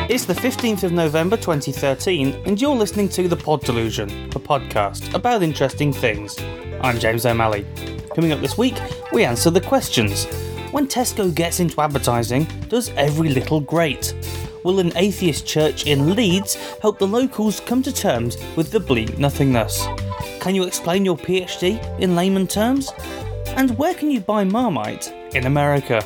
It's the 15th of November 2013, and you're listening to The Pod Delusion, a podcast about interesting things. I'm James O'Malley. Coming up this week, we answer the questions. When Tesco gets into advertising, does every little great? Will an atheist church in Leeds help the locals come to terms with the bleak nothingness? Can you explain your PhD in layman terms? And where can you buy Marmite in America?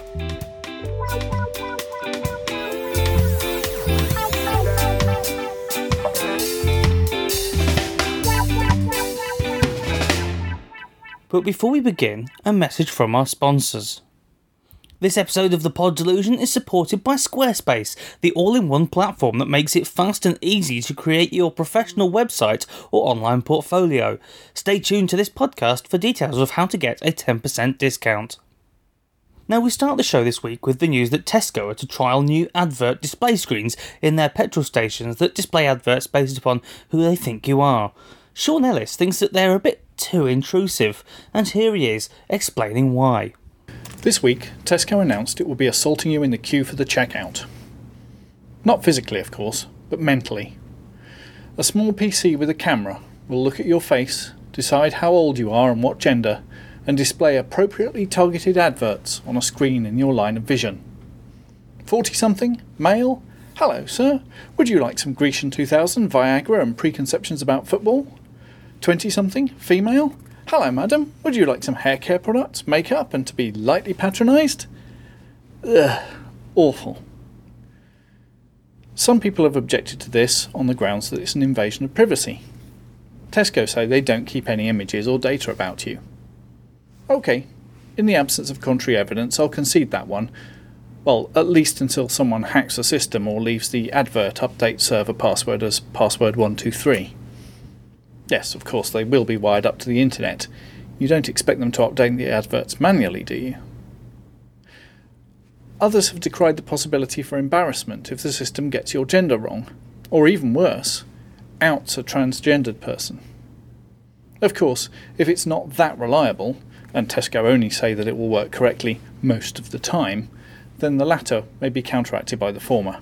But before we begin, a message from our sponsors. This episode of The Pod Delusion is supported by Squarespace, the all-in-one platform that makes it fast and easy to create your professional website or online portfolio. Stay tuned to this podcast for details of how to get a 10% discount. Now, we start the show this week with the news that Tesco are to trial new advert display screens in their petrol stations that display adverts based upon who they think you are. Sean Ellis thinks that they're a bit too intrusive, and here he is explaining why. This week, Tesco announced it will be assaulting you in the queue for the checkout. Not physically, of course, but mentally. A small PC with a camera will look at your face, decide how old you are and what gender, and display appropriately targeted adverts on a screen in your line of vision. 40-something? Male? Hello, sir. Would you like some Grecian 2000, Viagra and preconceptions about football? 20-something? Female? Hello, madam. Would you like some hair care products, makeup, and to be lightly patronised? Ugh. Awful. Some people have objected to this on the grounds that it's an invasion of privacy. Tesco say they don't keep any images or data about you. OK, in the absence of contrary evidence, I'll concede that one. Well, at least until someone hacks the system or leaves the advert update server password as password123. Yes, of course, they will be wired up to the internet. You don't expect them to update the adverts manually, do you? Others have decried the possibility for embarrassment if the system gets your gender wrong, or even worse, outs a transgendered person. Of course, if it's not that reliable, and Tesco only say that it will work correctly most of the time, then the latter may be counteracted by the former.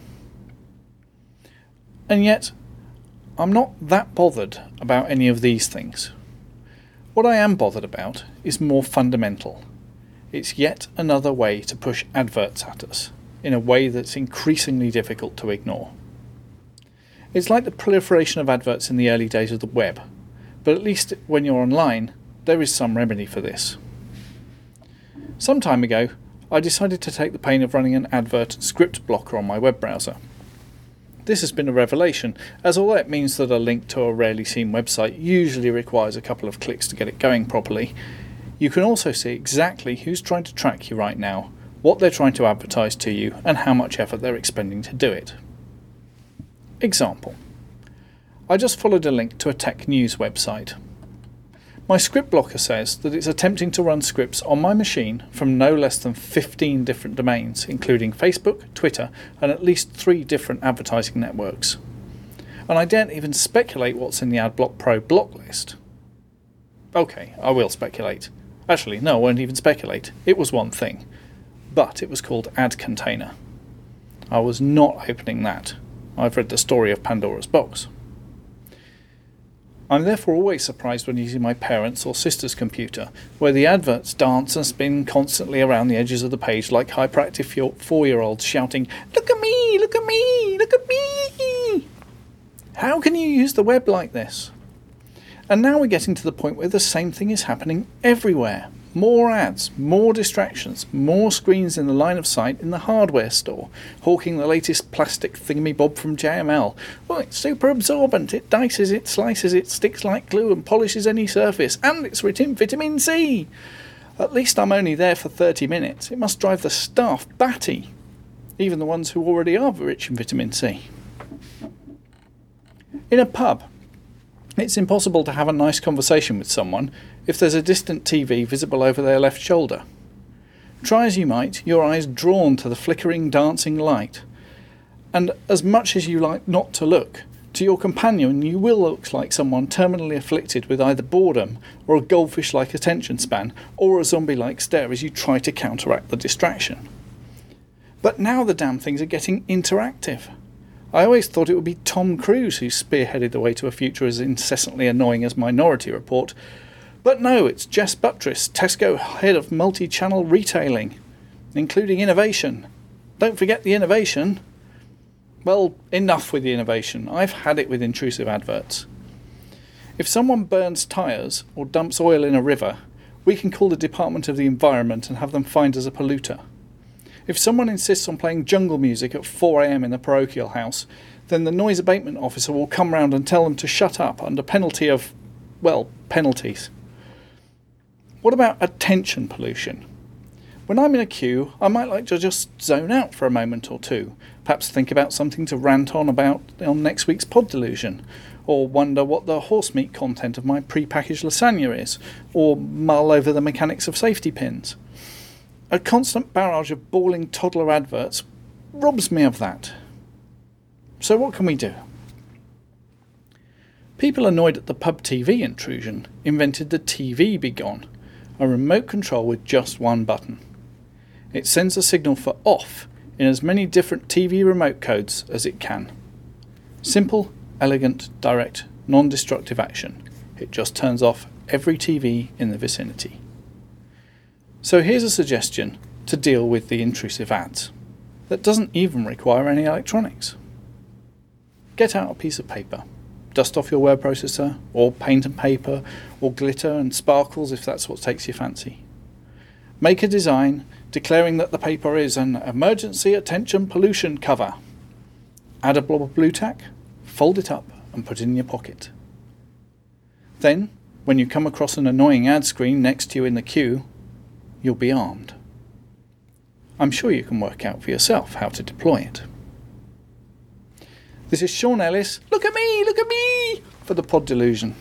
And yet, I'm not that bothered about any of these things. What I am bothered about is more fundamental. It's yet another way to push adverts at us, in a way that's increasingly difficult to ignore. It's like the proliferation of adverts in the early days of the web, but at least when you're online, there is some remedy for this. Some time ago, I decided to take the pain of running an advert script blocker on my web browser. This has been a revelation, as although it means that a link to a rarely seen website usually requires a couple of clicks to get it going properly, you can also see exactly who's trying to track you right now, what they're trying to advertise to you, and how much effort they're expending to do it. Example. I just followed a link to a tech news website. My script blocker says that it's attempting to run scripts on my machine from no less than 15 different domains, including Facebook, Twitter, and at least 3 different advertising networks. And I daren't even speculate what's in the AdBlock Pro block list. OK, I will speculate. Actually, no, I won't even speculate. It was one thing. But it was called Ad Container. I was not opening that. I've read the story of Pandora's box. I'm therefore always surprised when using my parents' or sister's computer, where the adverts dance and spin constantly around the edges of the page like hyperactive 4-year-olds shouting, "Look at me! Look at me! Look at me!" How can you use the web like this? And now we're getting to the point where the same thing is happening everywhere. More ads, more distractions, more screens in the line of sight in the hardware store, hawking the latest plastic thingamy-bob from JML. Well, it's super absorbent, it dices it, slices it, sticks like glue and polishes any surface, and it's rich in vitamin C. At least I'm only there for 30 minutes. It must drive the staff batty, even the ones who already are rich in vitamin C. In a pub, it's impossible to have a nice conversation with someone if there's a distant TV visible over their left shoulder. Try as you might, your eyes drawn to the flickering, dancing light. And as much as you like not to look, to your companion you will look like someone terminally afflicted with either boredom or a goldfish-like attention span or a zombie-like stare as you try to counteract the distraction. But now the damn things are getting interactive. I always thought it would be Tom Cruise who spearheaded the way to a future as incessantly annoying as Minority Report. But no, it's Jess Buttress, Tesco head of multi-channel retailing, including innovation. Don't forget the innovation. Well, enough with the innovation. I've had it with intrusive adverts. If someone burns tyres or dumps oil in a river, we can call the Department of the Environment and have them fined as a polluter. If someone insists on playing jungle music at 4 a.m. in the parochial house, then the noise abatement officer will come round and tell them to shut up under penalty of, well, penalties. What about attention pollution? When I'm in a queue, I might like to just zone out for a moment or two, perhaps think about something to rant on about on next week's Pod Delusion, or wonder what the horse meat content of my pre-packaged lasagna is, or mull over the mechanics of safety pins. A constant barrage of bawling toddler adverts robs me of that. So what can we do? People annoyed at the pub TV intrusion invented the TV Be Gone, a remote control with just one button. It sends a signal for off in as many different TV remote codes as it can. Simple, elegant, direct, non-destructive action. It just turns off every TV in the vicinity. So here's a suggestion to deal with the intrusive ads that doesn't even require any electronics. Get out a piece of paper, dust off your word processor, or paint and paper, or glitter and sparkles if that's what takes your fancy. Make a design declaring that the paper is an emergency attention pollution cover. Add a blob of blue tack, fold it up and put it in your pocket. Then, when you come across an annoying ad screen next to you in the queue, you'll be armed. I'm sure you can work out for yourself how to deploy it. This is Sean Ellis, look at me, for the Pod Delusion.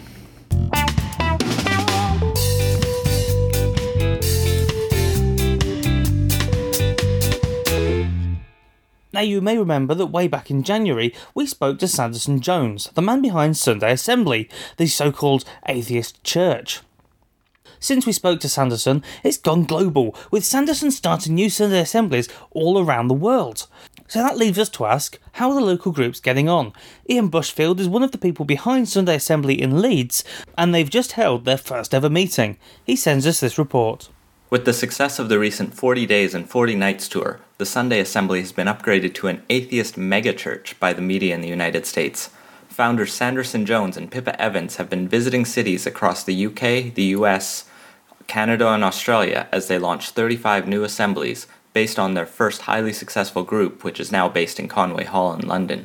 Now you may remember that way back in January we spoke to Sanderson Jones, the man behind Sunday Assembly, the so-called atheist church. Since we spoke to Sanderson, it's gone global, with Sanderson starting new Sunday assemblies all around the world. So that leaves us to ask, how are the local groups getting on? Ian Bushfield is one of the people behind Sunday Assembly in Leeds, and they've just held their first ever meeting. He sends us this report. With the success of the recent 40 Days and 40 Nights tour, the Sunday Assembly has been upgraded to an atheist megachurch by the media in the United States. Founders Sanderson Jones and Pippa Evans have been visiting cities across the UK, the US, Canada and Australia as they launch 35 new assemblies based on their first highly successful group, which is now based in Conway Hall in London.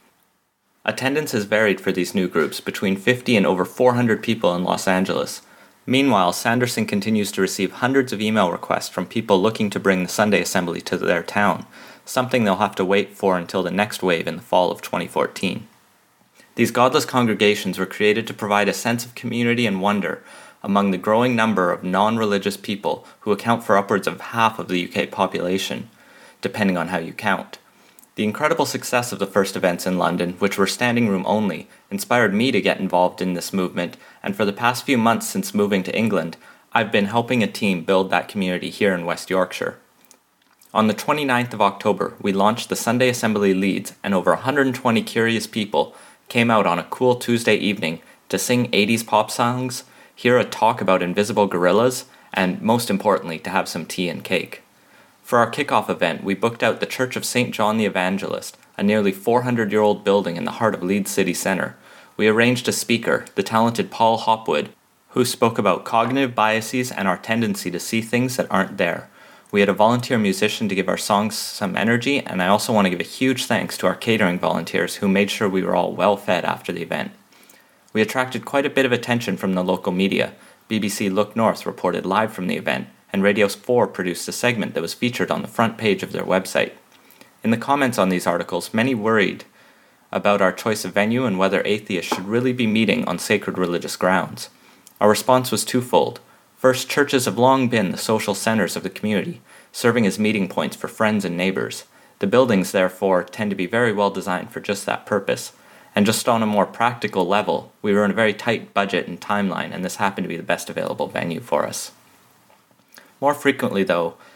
Attendance has varied for these new groups, between 50 and over 400 people in Los Angeles. Meanwhile, Sanderson continues to receive hundreds of email requests from people looking to bring the Sunday Assembly to their town, something they'll have to wait for until the next wave in the fall of 2014. These godless congregations were created to provide a sense of community and wonder among the growing number of non-religious people who account for upwards of half of the UK population, depending on how you count. The incredible success of the first events in London, which were standing room only, inspired me to get involved in this movement, and for the past few months since moving to England, I've been helping a team build that community here in West Yorkshire. On the 29th of October, we launched the Sunday Assembly Leeds, and over 120 curious people came out on a cool Tuesday evening to sing 80s pop songs, hear a talk about invisible gorillas, and most importantly, to have some tea and cake. For our kickoff event, we booked out the Church of St. John the Evangelist, a nearly 400-year-old building in the heart of Leeds city centre. We arranged a speaker, the talented Paul Hopwood, who spoke about cognitive biases and our tendency to see things that aren't there. We had a volunteer musician to give our songs some energy, and I also want to give a huge thanks to our catering volunteers who made sure we were all well fed after the event. We attracted quite a bit of attention from the local media. BBC Look North reported live from the event, and Radio 4 produced a segment that was featured on the front page of their website. In the comments on these articles, many worried about our choice of venue and whether atheists should really be meeting on sacred religious grounds. Our response was twofold. First, churches have long been the social centers of the community, serving as meeting points for friends and neighbors. The buildings, therefore, tend to be very well designed for just that purpose. And just on a more practical level, we were in a very tight budget and timeline, and this happened to be the best available venue for us. More frequently, though,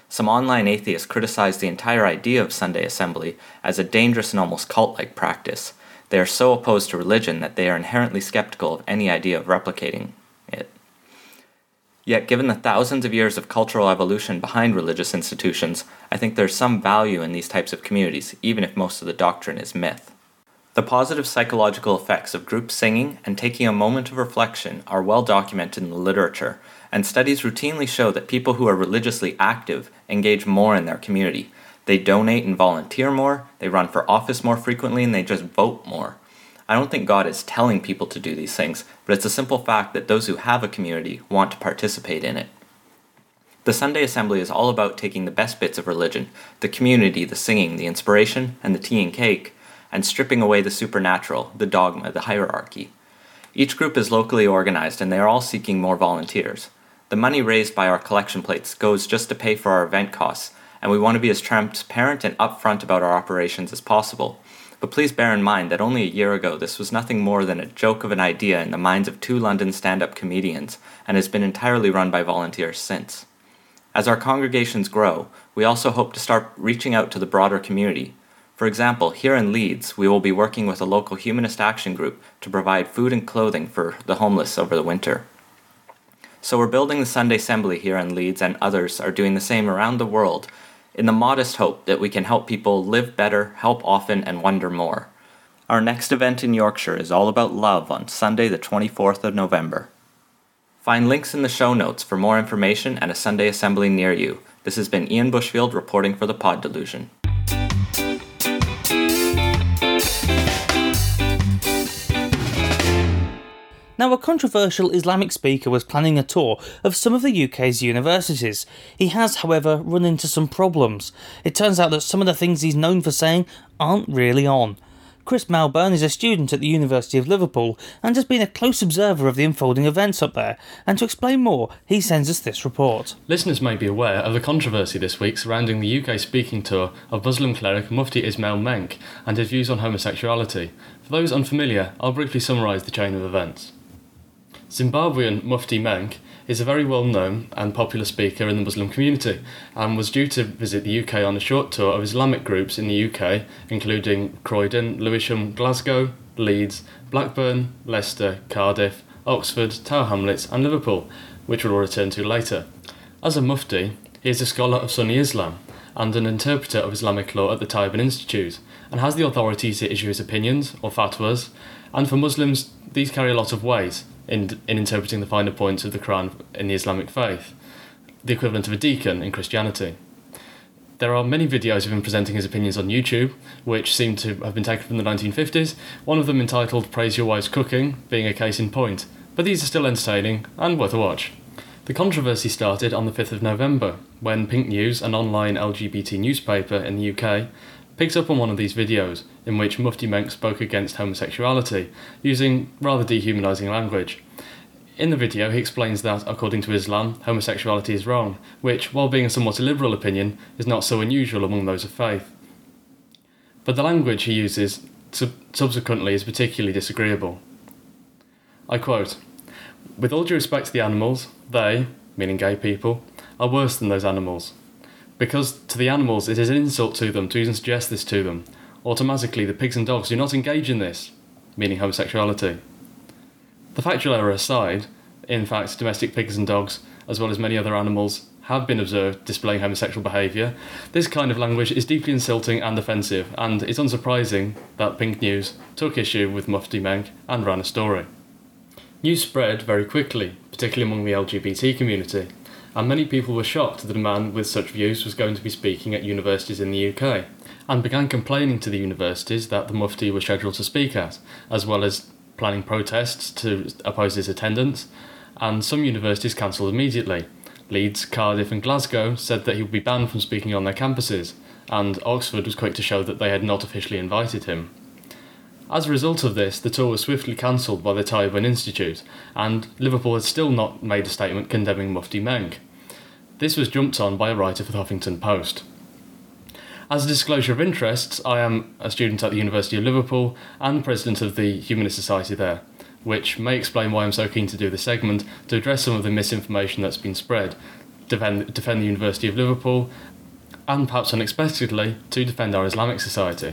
Some online atheists criticize the entire idea of Sunday assembly as a dangerous and almost cult-like practice. They are so opposed to religion that they are inherently skeptical of any idea of replicating it. Yet, given the thousands of years of cultural evolution behind religious institutions, I think there's some value in these types of communities, even if most of the doctrine is myth. The positive psychological effects of group singing and taking a moment of reflection are well documented in the literature, and studies routinely show that people who are religiously active engage more in their community. They donate and volunteer more, they run for office more frequently, and they just vote more. I don't think God is telling people to do these things, but it's a simple fact that those who have a community want to participate in it. The Sunday Assembly is all about taking the best bits of religion, the community, the singing, the inspiration, and the tea and cake, and stripping away the supernatural, the dogma, the hierarchy. Each group is locally organized, and they are all seeking more volunteers. The money raised by our collection plates goes just to pay for our event costs, and we want to be as transparent and upfront about our operations as possible. But please bear in mind that only a year ago this was nothing more than a joke of an idea in the minds of 2 London stand-up comedians, and has been entirely run by volunteers since. As our congregations grow, we also hope to start reaching out to the broader community. For example, here in Leeds, we will be working with a local humanist action group to provide food and clothing for the homeless over the winter. So we're building the Sunday Assembly here in Leeds, and others are doing the same around the world, in the modest hope that we can help people live better, help often, and wonder more. Our next event in Yorkshire is all about love on Sunday the 24th of November. Find links in the show notes for more information and a Sunday Assembly near you. This has been Ian Bushfield reporting for the Pod Delusion. Now, a controversial Islamic speaker was planning a tour of some of the UK's universities. He has, however, run into some problems. It turns out that some of the things he's known for saying aren't really on. Chris Malburn is a student at the University of Liverpool and has been a close observer of the unfolding events up there, and to explain more, he sends us this report. Listeners may be aware of the controversy this week surrounding the UK speaking tour of Muslim cleric Mufti Ismail Menk and his views on homosexuality. For those unfamiliar, I'll briefly summarise the chain of events. Zimbabwean Mufti Menk is a very well-known and popular speaker in the Muslim community and was due to visit the UK on a short tour of Islamic groups in the UK, including Croydon, Lewisham, Glasgow, Leeds, Blackburn, Leicester, Cardiff, Oxford, Tower Hamlets and Liverpool, which we'll return to later. As a Mufti, he is a scholar of Sunni Islam and an interpreter of Islamic law at the Taiwan Institute, and has the authority to issue his opinions, or fatwas, and for Muslims these carry a lot of weight in interpreting the finer points of the Quran in the Islamic faith, the equivalent of a deacon in Christianity. There are many videos of him presenting his opinions on YouTube, which seem to have been taken from the 1950s, one of them entitled Praise Your Wife's Cooking being a case in point, but these are still entertaining and worth a watch. The controversy started on the 5th of November, when Pink News, an online LGBT newspaper in the UK, picked up on one of these videos, in which Mufti Menk spoke against homosexuality, using rather dehumanising language. In the video, he explains that, according to Islam, homosexuality is wrong, which, while being a somewhat illiberal opinion, is not so unusual among those of faith. But the language he uses subsequently is particularly disagreeable. I quote, "With all due respect to the animals, they," meaning gay people, "are worse than those animals. Because to the animals it is an insult to them to even suggest this to them. Automatically the pigs and dogs do not engage in this," meaning homosexuality. The factual error aside, in fact domestic pigs and dogs, as well as many other animals, have been observed displaying homosexual behaviour. This kind of language is deeply insulting and offensive, and it's unsurprising that Pink News took issue with Mufti Menk and ran a story. News spread very quickly, particularly among the LGBT community, and many people were shocked that a man with such views was going to be speaking at universities in the UK, and began complaining to the universities that the Mufti was scheduled to speak at, as well as planning protests to oppose his attendance, and some universities cancelled immediately. Leeds, Cardiff and Glasgow said that he would be banned from speaking on their campuses, and Oxford was quick to show that they had not officially invited him. As a result of this, the tour was swiftly cancelled by the Taiwan Institute, and Liverpool had still not made a statement condemning Mufti Menk. This was jumped on by a writer for the Huffington Post. As a disclosure of interests, I am a student at the University of Liverpool and president of the Humanist Society there, which may explain why I'm so keen to do this segment, to address some of the misinformation that's been spread. defend the University of Liverpool, and perhaps unexpectedly, to defend our Islamic Society.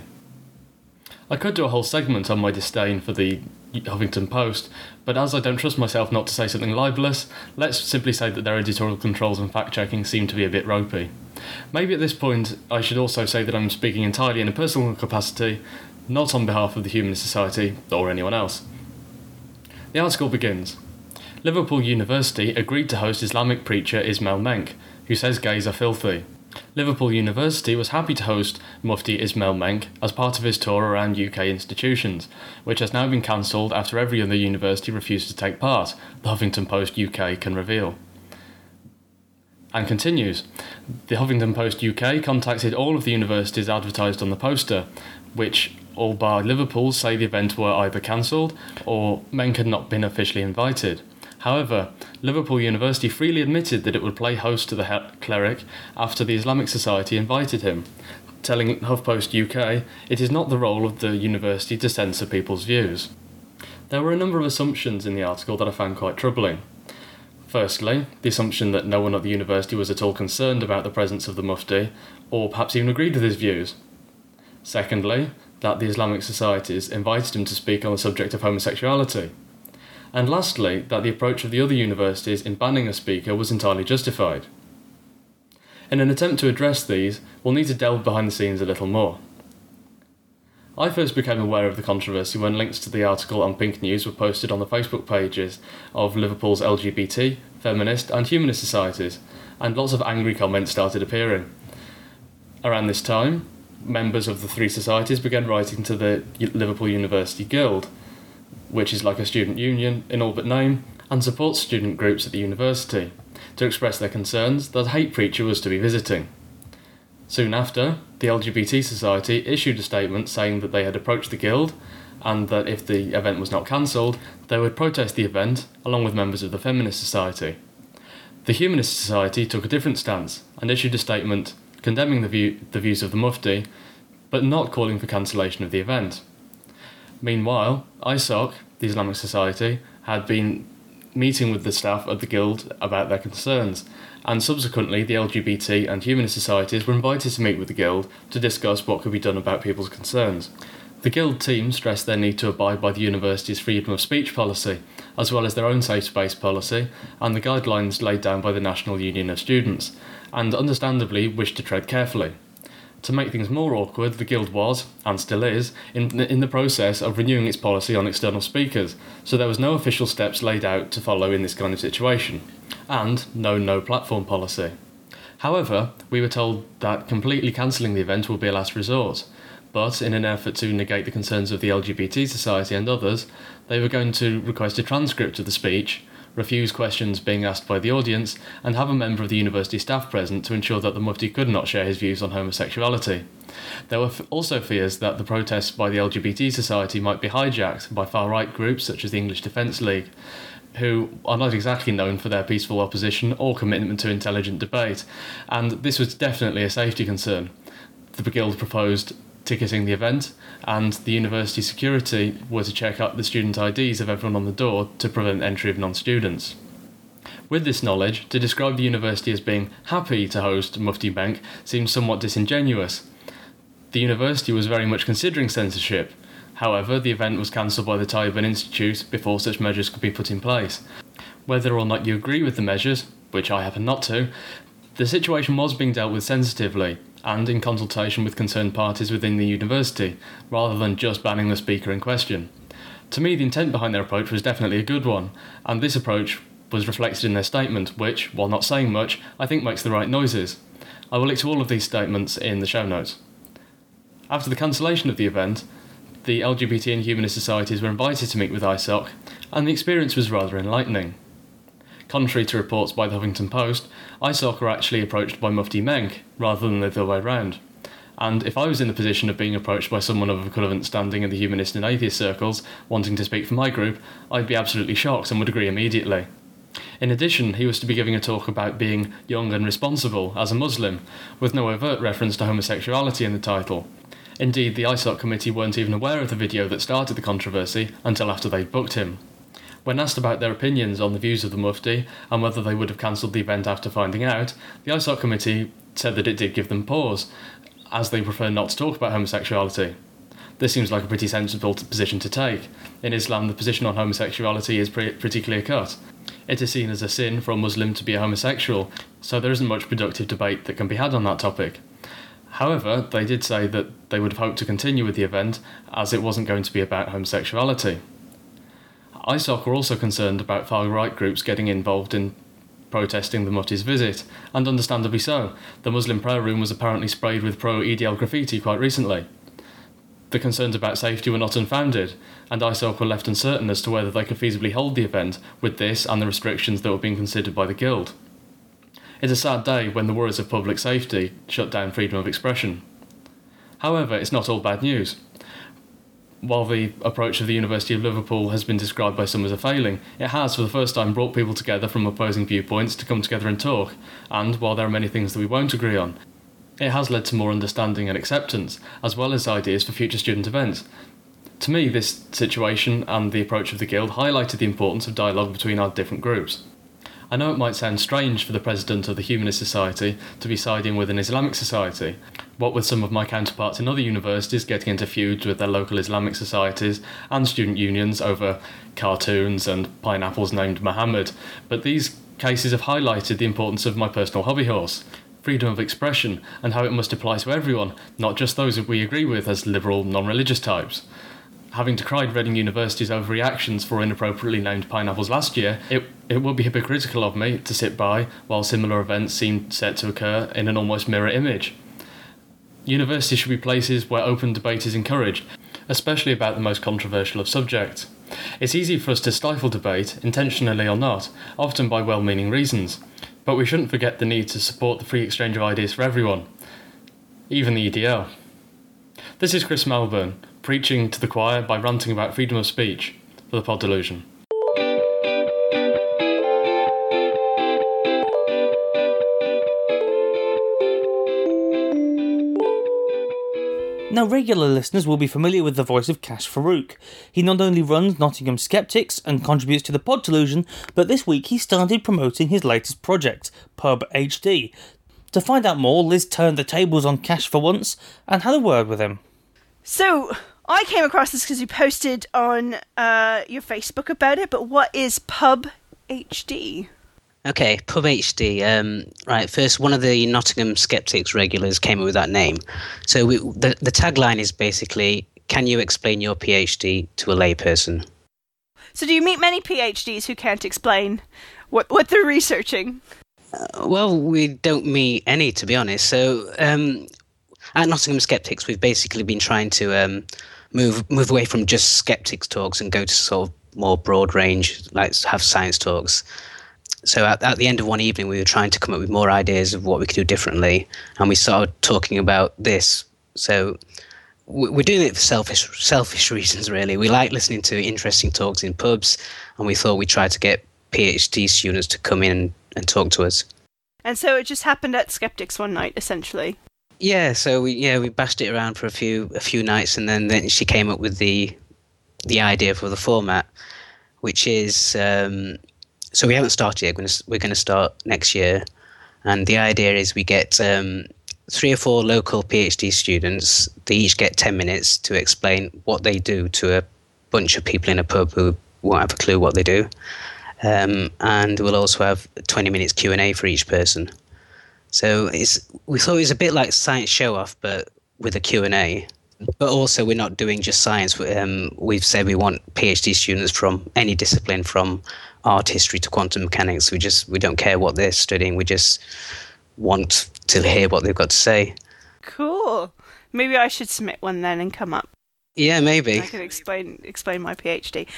I could do a whole segment on my disdain for the Huffington Post, but as I don't trust myself not to say something libellous, let's simply say that their editorial controls and fact-checking seem to be a bit ropey. Maybe at this point I should also say that I'm speaking entirely in a personal capacity, not on behalf of the Humanist Society or anyone else. The article begins. Liverpool University agreed to host Islamic preacher Ismail Menk, who says gays are filthy. Liverpool University was happy to host Mufti Ismail Menk as part of his tour around UK institutions, which has now been cancelled after every other university refused to take part, the Huffington Post UK can reveal. And continues, the Huffington Post UK contacted all of the universities advertised on the poster, which, all bar Liverpool, say the event were either cancelled or Menk had not been officially invited. However, Liverpool University freely admitted that it would play host to the cleric after the Islamic Society invited him, telling HuffPost UK it is not the role of the university to censor people's views. There were a number of assumptions in the article that I found quite troubling. Firstly, the assumption that no one at the university was at all concerned about the presence of the Mufti, or perhaps even agreed with his views. Secondly, that the Islamic Societies invited him to speak on the subject of homosexuality. And lastly, that the approach of the other universities in banning a speaker was entirely justified. In an attempt to address these, we'll need to delve behind the scenes a little more. I first became aware of the controversy when links to the article on Pink News were posted on the Facebook pages of Liverpool's LGBT, feminist and humanist societies, and lots of angry comments started appearing. Around this time, members of the three societies began writing to the Liverpool University Guild, which is like a student union in all but name, and supports student groups at the university, to express their concerns that a hate preacher was to be visiting. Soon after, the LGBT Society issued a statement saying that they had approached the Guild, and that if the event was not cancelled, they would protest the event, along with members of the Feminist Society. The Humanist Society took a different stance, and issued a statement condemning the views of the Mufti, but not calling for cancellation of the event. Meanwhile, ISOC, the Islamic Society, had been meeting with the staff at the Guild about their concerns, and subsequently the LGBT and humanist societies were invited to meet with the Guild to discuss what could be done about people's concerns. The Guild team stressed their need to abide by the university's freedom of speech policy, as well as their own safe space policy, and the guidelines laid down by the National Union of Students, and understandably wished to tread carefully. To make things more awkward, the Guild was, and still is, in the process of renewing its policy on external speakers, so there was no official steps laid out to follow in this kind of situation, and no platform policy. However, we were told that completely cancelling the event will be a last resort, but in an effort to negate the concerns of the LGBT Society and others, they were going to request a transcript of the speech, refuse questions being asked by the audience, and have a member of the university staff present to ensure that the Mufti could not share his views on homosexuality. There were also fears that the protests by the LGBT Society might be hijacked by far-right groups such as the English Defence League, who are not exactly known for their peaceful opposition or commitment to intelligent debate, and this was definitely a safety concern. The Guild proposed ticketing the event, and the university security were to check out the student IDs of everyone on the door to prevent entry of non-students. With this knowledge, to describe the university as being happy to host Mufti Menk seems somewhat disingenuous. The university was very much considering censorship. However, the event was cancelled by the Taliban Institute before such measures could be put in place. Whether or not you agree with the measures, which I happen not to, the situation was being dealt with sensitively, and in consultation with concerned parties within the university, rather than just banning the speaker in question. To me, the intent behind their approach was definitely a good one, and this approach was reflected in their statement, which, while not saying much, I think makes the right noises. I will link to all of these statements in the show notes. After the cancellation of the event, the LGBT and humanist societies were invited to meet with ISOC, and the experience was rather enlightening. Contrary to reports by the Huffington Post, ISOC were actually approached by Mufti Menk, rather than the other way round. And if I was in the position of being approached by someone of equivalent standing in the humanist and atheist circles, wanting to speak for my group, I'd be absolutely shocked and would agree immediately. In addition, he was to be giving a talk about being young and responsible as a Muslim, with no overt reference to homosexuality in the title. Indeed, the ISOC committee weren't even aware of the video that started the controversy until after they'd booked him. When asked about their opinions on the views of the Mufti and whether they would have cancelled the event after finding out, the ISOC committee said that it did give them pause, as they prefer not to talk about homosexuality. This seems like a pretty sensible position to take. In Islam, the position on homosexuality is pretty clear-cut. It is seen as a sin for a Muslim to be a homosexual, so there isn't much productive debate that can be had on that topic. However, they did say that they would have hoped to continue with the event, as it wasn't going to be about homosexuality. ISOC were also concerned about far-right groups getting involved in protesting the Mufti's visit, and understandably so. The Muslim prayer room was apparently sprayed with pro-EDL graffiti quite recently. The concerns about safety were not unfounded, and ISOC were left uncertain as to whether they could feasibly hold the event with this and the restrictions that were being considered by the Guild. It's a sad day when the worries of public safety shut down freedom of expression. However, it's not all bad news. While the approach of the University of Liverpool has been described by some as a failing, it has for the first time brought people together from opposing viewpoints to come together and talk, and while there are many things that we won't agree on, it has led to more understanding and acceptance, as well as ideas for future student events. To me, this situation and the approach of the Guild highlighted the importance of dialogue between our different groups. I know it might sound strange for the president of the Humanist Society to be siding with an Islamic society, what with some of my counterparts in other universities getting into feuds with their local Islamic societies and student unions over cartoons and pineapples named Muhammad, but these cases have highlighted the importance of my personal hobby horse, freedom of expression, and how it must apply to everyone, not just those that we agree with as liberal, non-religious types. Having decried Reading University's overreactions for inappropriately named pineapples last year, it would be hypocritical of me to sit by while similar events seem set to occur in an almost mirror image. Universities should be places where open debate is encouraged, especially about the most controversial of subjects. It's easy for us to stifle debate, intentionally or not, often by well-meaning reasons, but we shouldn't forget the need to support the free exchange of ideas for everyone, even the EDL. This is Chris Melbourne, preaching to the choir by ranting about freedom of speech for the Pod Delusion. Now, regular listeners will be familiar with the voice of Kash Farouk. He not only runs Nottingham Skeptics and contributes to the Pod Delusion, but this week he started promoting his latest project, Pub HD. To find out more, Liz turned the tables on Kash for once and had a word with him. So, I came across this because you posted on your Facebook about it, but what is Pub HD? Okay, Pub HD. Right, first, one of the Nottingham Skeptics regulars came up with that name. So the tagline is basically, can you explain your PhD to a layperson? So do you meet many PhDs who can't explain what they're researching? Well, we don't meet any, to be honest. So at Nottingham Skeptics, we've basically been trying to move away from just skeptics talks and go to sort of more broad range, like have science talks. So at the end of one evening, we were trying to come up with more ideas of what we could do differently, and we started talking about this. So we're doing it for selfish reasons, really. We like listening to interesting talks in pubs, and we thought we'd try to get PhD students to come in and talk to us. And so it just happened at Skeptics one night, essentially. Yeah, so we bashed it around for a few nights, and then she came up with the idea for the format, which is. So we haven't started yet. We're going to start next year. And the idea is we get 3 or 4 local PhD students. They each get 10 minutes to explain what they do to a bunch of people in a pub who won't have a clue what they do. And we'll also have 20 minutes Q&A for each person. So we thought it was a bit like science show-off, but with a Q&A. But also we're not doing just science. We've said we want PhD students from any discipline, from art history to quantum mechanics. We don't care what they're studying. We just want to hear what they've got to say. Cool. Maybe I should submit one then and come up. Yeah, maybe. I could explain my PhD.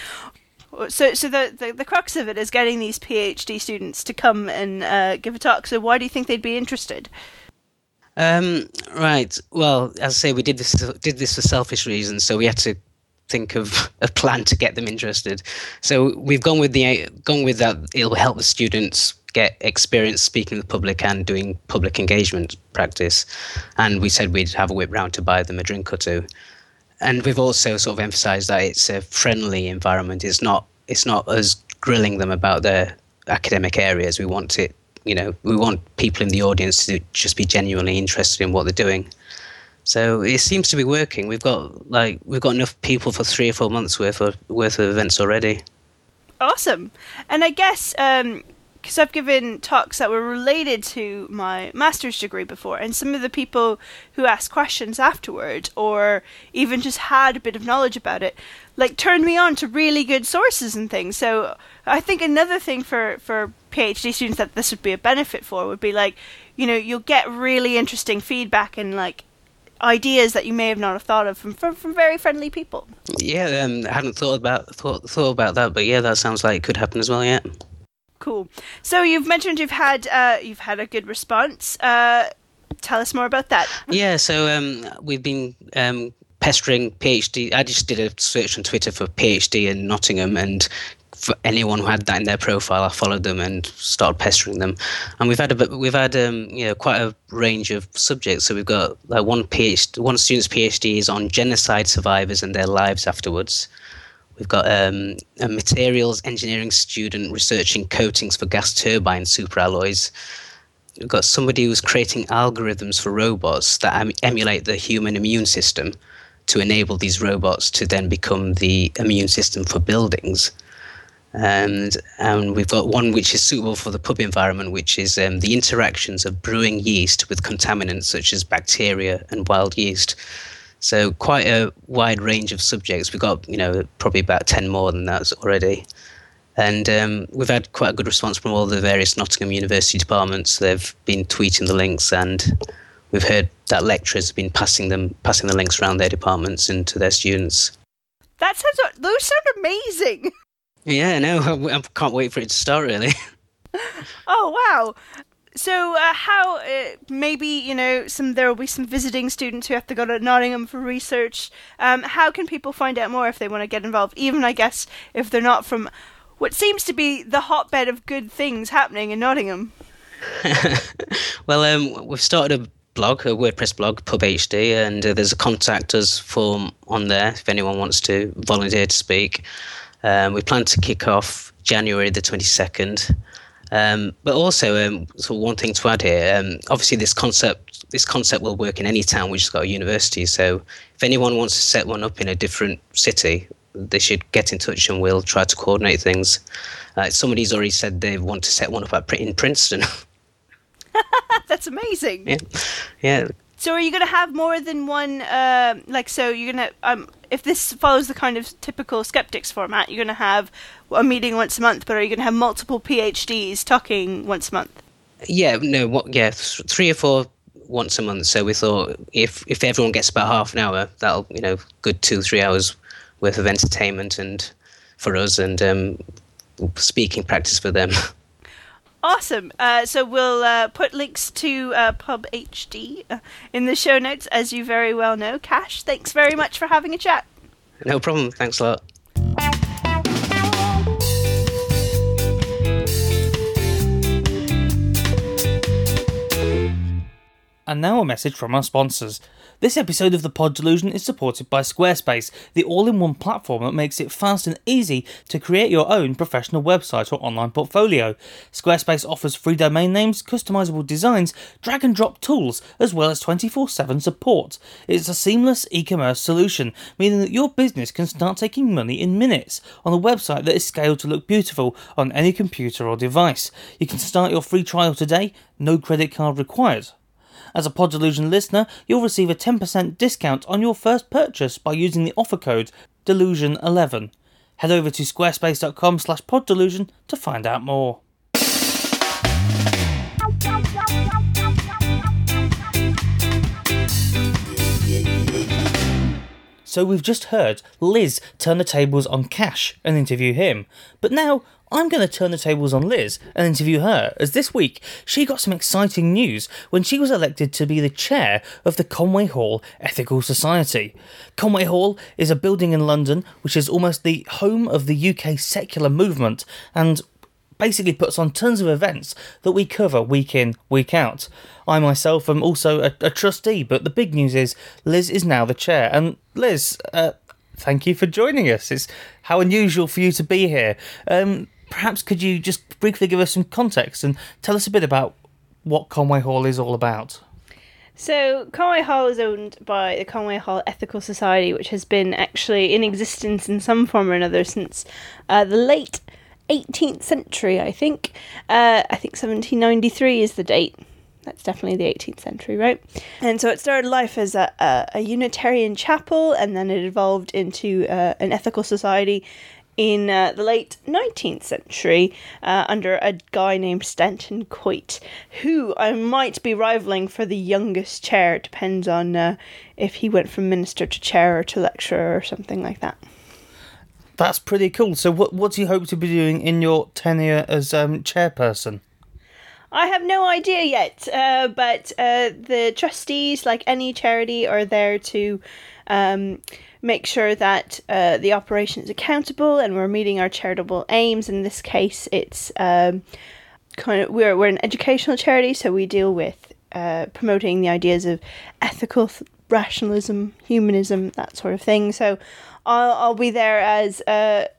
So the crux of it is getting these PhD students to come and give a talk. So why do you think they'd be interested? Right. Well, as I say, we did this for selfish reasons, so we had to think of a plan to get them interested. So we've gone with that. It'll help the students get experience speaking to the public and doing public engagement practice. And we said we'd have a whip round to buy them a drink or two. And we've also sort of emphasised that it's a friendly environment. It's not it's not us grilling them about their academic areas. We want it, we want people in the audience to just be genuinely interested in what they're doing. So it seems to be working. We've got enough people for 3 or 4 months worth of events already. Awesome. And I guess because I've given talks that were related to my master's degree before, and some of the people who asked questions afterward, or even just had a bit of knowledge about it, turned me on to really good sources and things. So I think another thing for PhD students that this would be a benefit for would be you'll get really interesting feedback and ideas that you may have not have thought of from very friendly people. Yeah, I hadn't thought about that, but yeah, that sounds like it could happen as well. Yeah. Cool. So you've mentioned you've had a good response. Tell us more about that. Yeah. So we've been pestering PhD. I just did a search on Twitter for PhD in Nottingham, and for anyone who had that in their profile, I followed them and started pestering them. And we've had quite a range of subjects. So we've got one student's PhD is on genocide survivors and their lives afterwards. We've got a materials engineering student researching coatings for gas turbine superalloys. We've got somebody who's creating algorithms for robots that emulate the human immune system to enable these robots to then become the immune system for buildings. And we've got one which is suitable for the pub environment, which is the interactions of brewing yeast with contaminants such as bacteria and wild yeast. So quite a wide range of subjects. We've got, probably about 10 more than that already. And we've had quite a good response from all the various Nottingham University departments. They've been tweeting the links, and we've heard that lecturers have been passing the links around their departments and to their students. Those sound amazing. Yeah, no, I can't wait for it to start, really. Oh, wow. So how, maybe, there will be some visiting students who have to go to Nottingham for research. How can people find out more if they want to get involved? Even, I guess, if they're not from what seems to be the hotbed of good things happening in Nottingham. Well, we've started a WordPress blog, PubHD, and there's a contact us form on there if anyone wants to volunteer to speak. We plan to kick off January the 22nd. But also, so one thing to add here, obviously this concept will work in any town which has got a university. So if anyone wants to set one up in a different city, they should get in touch and we'll try to coordinate things. Somebody's already said they want to set one up in Princeton. That's amazing. Yeah. So are you going to have more than one, so you're going to, if this follows the kind of typical skeptics format, you're going to have a meeting once a month, but are you going to have multiple PhDs talking once a month? Yeah, no, 3 or 4 once a month. So we thought if everyone gets about half an hour, that'll, good 2-3 hours worth of entertainment and for us and speaking practice for them. Awesome. So we'll put links to PubHD in the show notes, as you very well know. Cash, thanks very much for having a chat. No problem. Thanks a lot. And now a message from our sponsors. This episode of the Pod Delusion is supported by Squarespace, the all-in-one platform that makes it fast and easy to create your own professional website or online portfolio. Squarespace offers free domain names, customizable designs, drag-and-drop tools, as well as 24/7 support. It's a seamless e-commerce solution, meaning that your business can start taking money in minutes on a website that is scaled to look beautiful on any computer or device. You can start your free trial today, no credit card required. As a Pod Delusion listener, you'll receive a 10% discount on your first purchase by using the offer code DELUSION11. Head over to squarespace.com/poddelusion to find out more. So we've just heard Liz turn the tables on Cash and interview him, but now I'm going to turn the tables on Liz and interview her, as this week she got some exciting news when she was elected to be the chair of the Conway Hall Ethical Society. Conway Hall is a building in London which is almost the home of the UK secular movement and basically puts on tons of events that we cover week in, week out. I myself am also a trustee, but the big news is Liz is now the chair. And Liz, thank you for joining us. It's how unusual for you to be here. Perhaps could you just briefly give us some context and tell us a bit about what Conway Hall is all about? So Conway Hall is owned by the Conway Hall Ethical Society, which has been actually in existence in some form or another since the late 18th century, I think. I think 1793 is the date. That's definitely the 18th century, right? And so it started life as a Unitarian chapel, and then it evolved into an ethical society in the late 19th century under a guy named Stanton Coit, who I might be rivaling for the youngest chair. It depends on if he went from minister to chair or to lecturer or something like that. That's pretty cool. So what do you hope to be doing in your tenure as chairperson? I have no idea yet, but the trustees, like any charity, are there to make sure that the operation is accountable and we're meeting our charitable aims. In this case, it's we're an educational charity, so we deal with promoting the ideas of ethical rationalism, humanism, that sort of thing. So I'll be there as a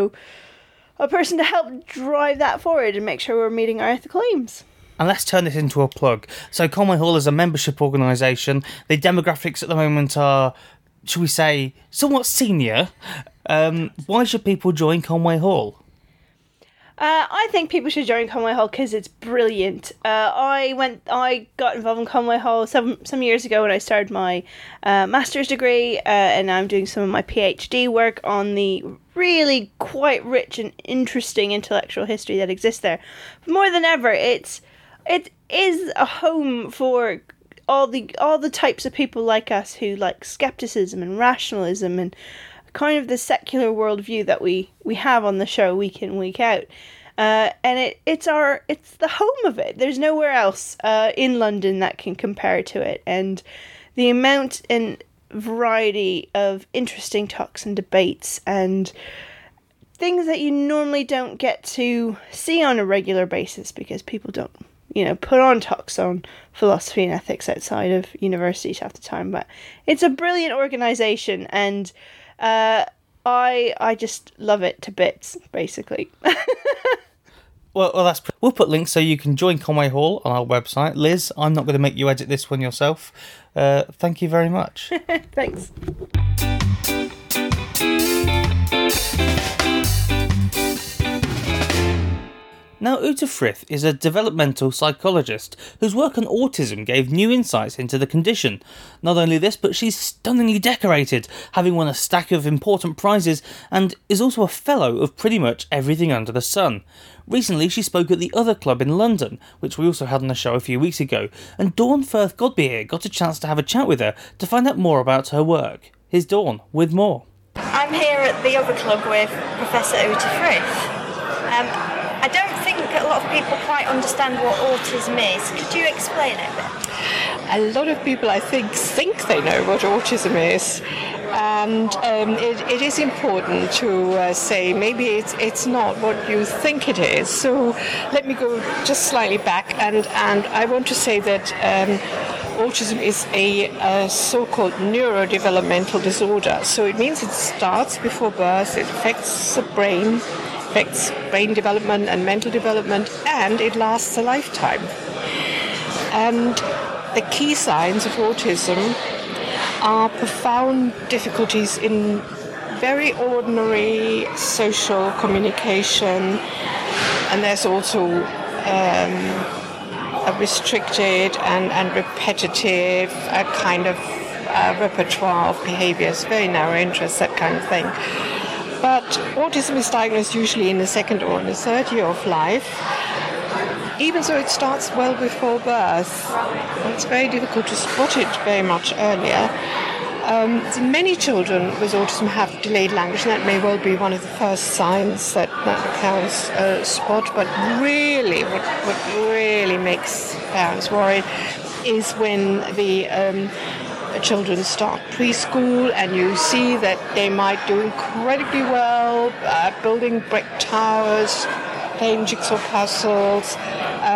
person to help drive that forward and make sure we're meeting our ethical aims. And let's turn this into a plug. So Conway Hall is a membership organisation. The demographics at the moment are, shall we say, somewhat senior. Why should people join Conway Hall? I think people should join Conway Hall because it's brilliant. I got involved in Conway Hall some years ago when I started my master's degree, and I'm doing some of my PhD work on the really quite rich and interesting intellectual history that exists there. But more than ever, it is a home for all the types of people like us who like skepticism and rationalism and kind of the secular worldview that we have on the show week in, week out. And it's the home of it. There's nowhere else in London that can compare to it. And the amount and variety of interesting talks and debates and things that you normally don't get to see on a regular basis because people don't, put on talks on philosophy and ethics outside of universities half the time. But it's a brilliant organisation, and I just love it to bits, basically. Well, we'll put links so you can join Conway Hall on our website. Liz, I'm not going to make you edit this one yourself. Thank you very much. Thanks. Now, Uta Frith is a developmental psychologist whose work on autism gave new insights into the condition. Not only this, but she's stunningly decorated, having won a stack of important prizes, and is also a fellow of pretty much everything under the sun. Recently, she spoke at the Other Club in London, which we also had on the show a few weeks ago, and Dawn Firth Godby here got a chance to have a chat with her to find out more about her work. Here's Dawn with more. I'm here at the Other Club with Professor Uta Frith. I don't think a lot of people quite understand what autism is. Could you explain it a bit? A lot of people, I think they know what autism is. And it is important to say maybe it's not what you think it is. So let me go just slightly back, and I want to say that autism is a so-called neurodevelopmental disorder. So it means it starts before birth, it affects the brain, affects brain development and mental development, and it lasts a lifetime. And the key signs of autism are profound difficulties in very ordinary social communication, and there's also a restricted and repetitive kind of repertoire of behaviors, very narrow interests, that kind of thing. But autism is diagnosed usually in the second or in the third year of life, even though it starts well before birth. It's very difficult to spot it very much earlier. Many children with autism have delayed language, and that may well be one of the first signs that parents spot. But really, what really makes parents worried is when the children start preschool and you see that they might do incredibly well building brick towers, playing jigsaw puzzles,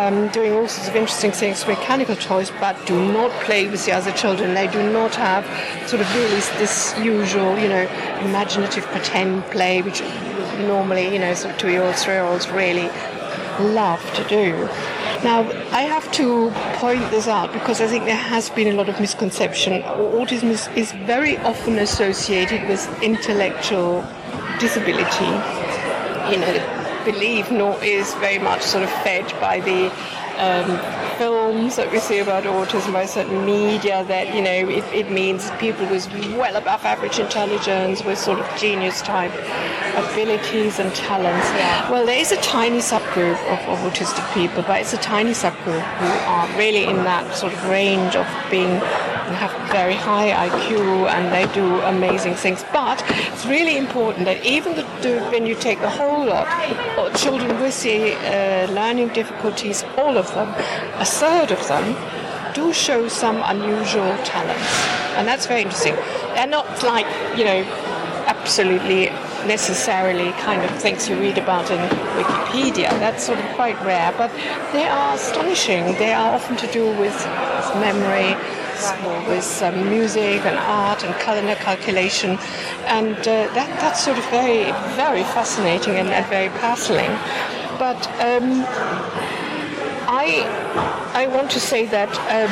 doing all sorts of interesting things, mechanical toys, but do not play with the other children. They do not have sort of really this usual, imaginative pretend play, which normally, sort of 2-year-olds, 3-year-olds really love to do. Now, I have to point this out because I think there has been a lot of misconception. Autism is very often associated with intellectual disability. Belief is very much sort of fed by the films that we see about autism, by certain media, that it means people with well above average intelligence, with sort of genius type abilities and talents. Yeah. Well, there is a tiny subgroup of autistic people, but it's a tiny subgroup who are really in that sort of range of have very high IQ, and they do amazing things. But it's really important that even when you take the whole lot, children with the learning difficulties, all of them, a third of them, do show some unusual talents. And that's very interesting. They're not like, absolutely necessarily kind of things you read about in Wikipedia. That's sort of quite rare, but they are astonishing. They are often to do with memory, with music and art and calendar calculation, and that's sort of very, very fascinating and very puzzling. But I want to say that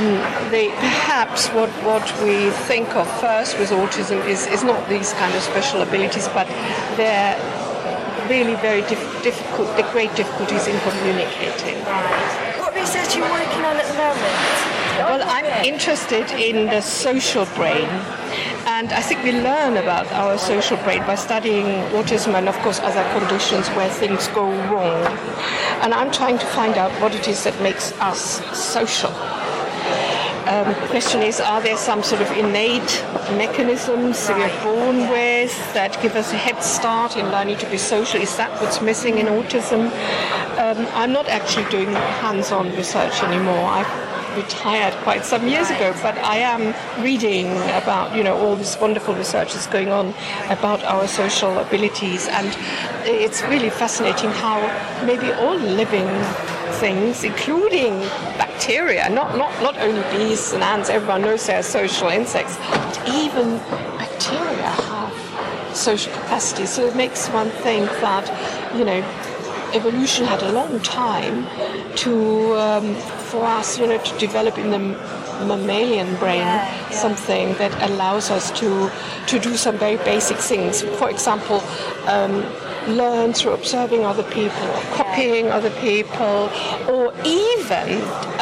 perhaps what we think of first with autism is not these kind of special abilities, but they're really very difficult, the great difficulties in communicating. What research are you working on at the moment? Well, I'm interested in the social brain, and I think we learn about our social brain by studying autism and, of course, other conditions where things go wrong. And I'm trying to find out what it is that makes us social. The question is, are there some sort of innate mechanisms that we're born with that give us a head start in learning to be social? Is that what's missing in autism? I'm not actually doing hands-on research anymore. I've retired quite some years ago, but I am reading about, all this wonderful research that's going on about our social abilities, and it's really fascinating how maybe all living things, including bacteria, not only bees and ants, everyone knows they're social insects, but even bacteria have social capacity. So it makes one think that, evolution had a long time for us, to develop in the mammalian brain something that allows us to do some very basic things. For example, learn through observing other people, or copying other people, or even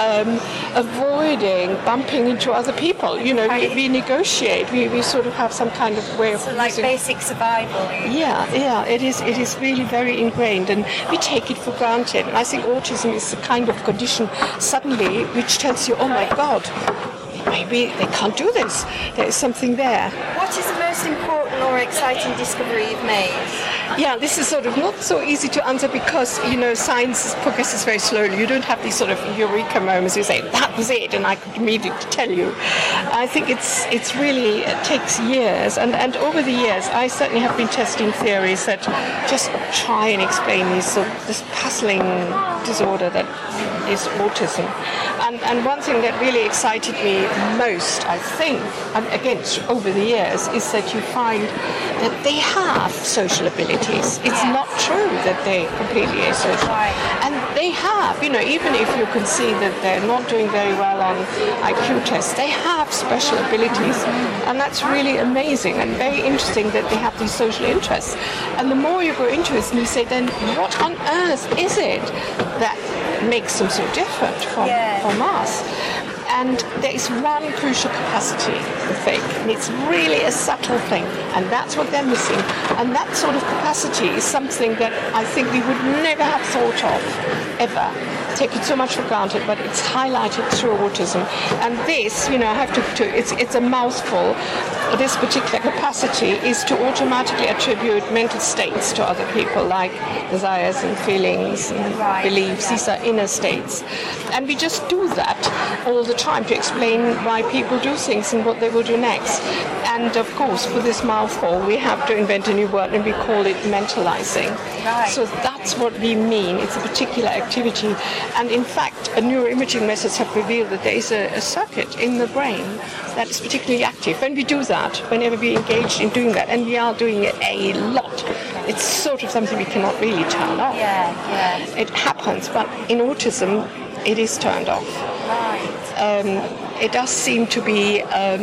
avoiding bumping into other people. We negotiate. We sort of have some kind of way of like basic survival. Yeah. It is really very ingrained, and we take it for granted. And I think autism is the kind of condition suddenly which tells you, oh my God, maybe they can't do this. There is something there. What is the most important or exciting discovery you've made? Yeah, this is sort of not so easy to answer because, science progresses very slowly. You don't have these sort of eureka moments. You say, that was it, and I could immediately tell you. I think it's really, it takes years. And over the years, I certainly have been testing theories that just try and explain this puzzling disorder that is autism. And one thing that really excited me most, I think, and again, over the years, is that you find that they have social abilities. It's not true that they're completely asocial. And they have, even if you can see that they're not doing very well on IQ tests, they have special abilities. And that's really amazing and very interesting that they have these social interests. And the more you go into it, and you say, then what on earth is it that makes them so different from us? And there is one crucial capacity, I think, and it's really a subtle thing, and that's what they're missing. And that sort of capacity is something that I think we would never have thought of, ever. Take it so much for granted, but it's highlighted through autism. And this, I have to it's a mouthful. This particular capacity is to automatically attribute mental states to other people, like desires and feelings and beliefs. These are inner states. And we just do that all the time to explain why people do things and what they will do next. And of course, for this mouthful, we have to invent a new word, and we call it mentalizing. Right. So that's what we mean. It's a particular activity. And in fact, neuroimaging methods have revealed that there is a circuit in the brain that is particularly active. When we do that, whenever we engage in doing that, and we are doing it a lot, it's sort of something we cannot really turn off. Yeah. It happens, but in autism, it is turned off. Right. It does seem to be,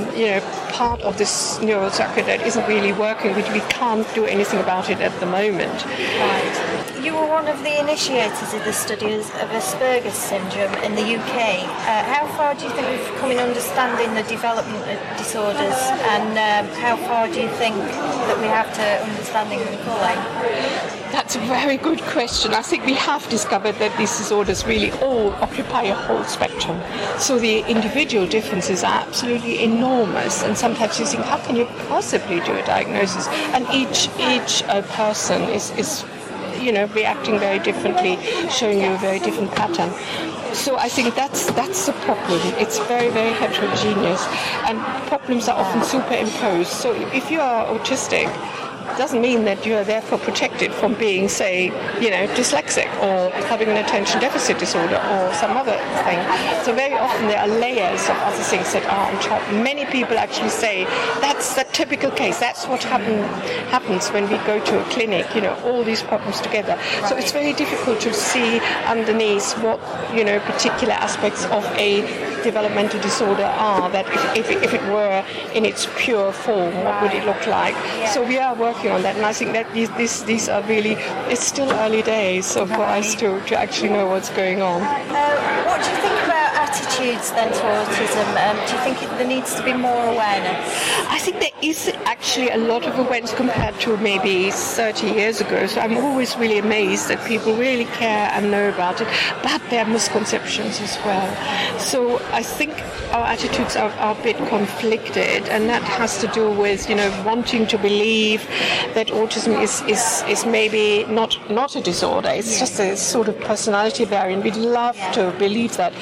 part of this neural circuit that isn't really working, which we can't do anything about it at the moment. Right. You were one of the initiators of the studies of Asperger's syndrome in the UK. How far do you think we've come in understanding the development of disorders, and how far do you think that we have to understanding them fully? That's a very good question. I think we have discovered that these disorders really all occupy a whole spectrum. So the individual differences are absolutely enormous, and sometimes you think, how can you possibly do a diagnosis? And each person is reacting very differently, showing you a very different pattern. So I think that's the problem. It's very, very heterogeneous, and problems are often superimposed. So if you are autistic, doesn't mean that you are therefore protected from being, say, dyslexic or having an attention deficit disorder or some other thing. So very often there are layers of other things that are on top. Many people actually say that's the typical case. That's what happens when we go to a clinic, all these problems together. Right. So it's very difficult to see underneath what, particular aspects of a developmental disorder are, that if it were in its pure form, what would it look like? Yeah. So we are working on that, and I think that these are really, it's still early days for us to actually know what's going on. What do you think about attitudes then to autism? Do you think there needs to be more awareness? I think there is actually a lot of awareness compared to maybe 30 years ago, so I'm always really amazed that people really care and know about it, but there are misconceptions as well. So I think our attitudes are a bit conflicted, and that has to do with, wanting to believe that autism is maybe not a disorder. It's just a sort of personality variant. We'd love to believe that.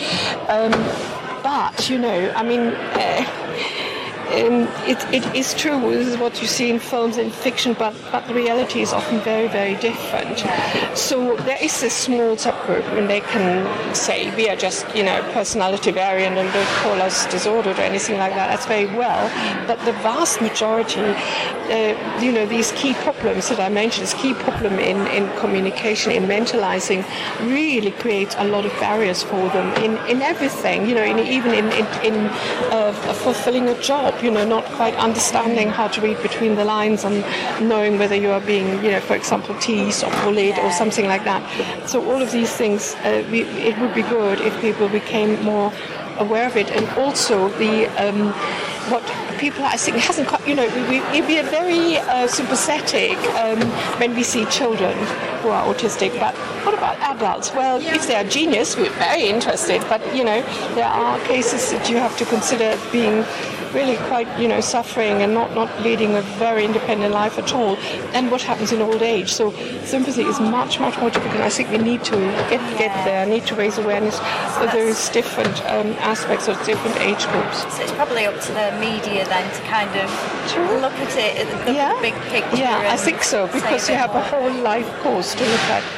But, it is true. This is what you see in films and fiction, but the reality is often very, very different. So there is a small subgroup, and they can say we are just, personality variant, and don't call us disordered or anything like that. That's very well. But the vast majority, these key problems that I mentioned, this key problem in communication, in mentalizing, really creates a lot of barriers for them in everything. Even in fulfilling a job. Not quite understanding how to read between the lines and knowing whether you are being, for example, teased or bullied or something like that. So all of these things, it would be good if people became more aware of it, and also what people, I think, hasn't quite, we are very sympathetic when we see children who are autistic, but what about adults? Well, if they are genius, we're very interested, but, there are cases that you have to consider being really quite, suffering and not leading a very independent life at all, and what happens in old age. So sympathy is much, much more difficult. I think we need to get there, need to raise awareness of those different aspects of different age groups. So it's probably up to the media then to kind of look at it, look at the big picture. Yeah, I think so, because you have a whole life course to look at.